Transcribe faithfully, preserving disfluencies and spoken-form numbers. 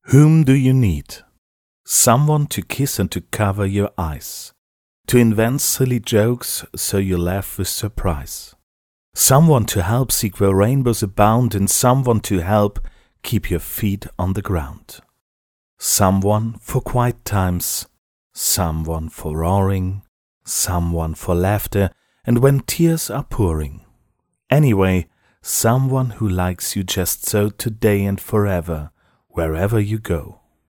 Whom do you need? Someone to kiss and to cover your eyes, to invent silly jokes so you laugh with surprise. Someone to help seek where rainbows abound, and someone to help keep your feet on the ground. Someone for quiet times, someone for roaring, someone for laughter, and when tears are pouring. Anyway, someone who likes you just so today and forever, wherever you go.